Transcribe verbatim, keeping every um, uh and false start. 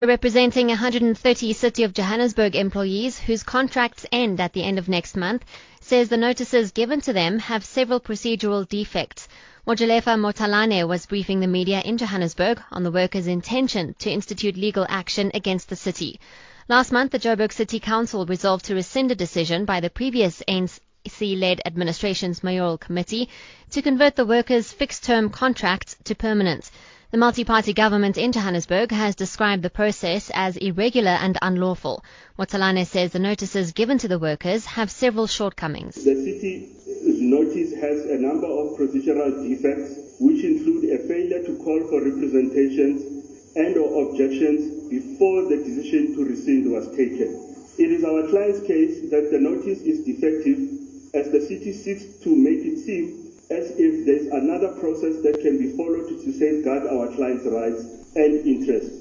Representing one hundred thirty City of Johannesburg employees whose contracts end at the end of next month, says the notices given to them have several procedural defects. Mojalefa Motalane was briefing the media in Johannesburg on the workers' intention to institute legal action against the city. Last month, the Joburg City Council resolved to rescind a decision by the previous A N C-led administration's mayoral committee to convert the workers' fixed-term contracts to permanent. The multi-party government in Johannesburg has described the process as irregular and unlawful. Motalane says the notices given to the workers have several shortcomings. The city's notice has a number of procedural defects, which include a failure to call for representations and or objections before the decision to rescind was taken. It is our client's case that the notice is defective, as the city seeks to make it seem as if there is another process that can be followed to safeguard our clients' rights and interests.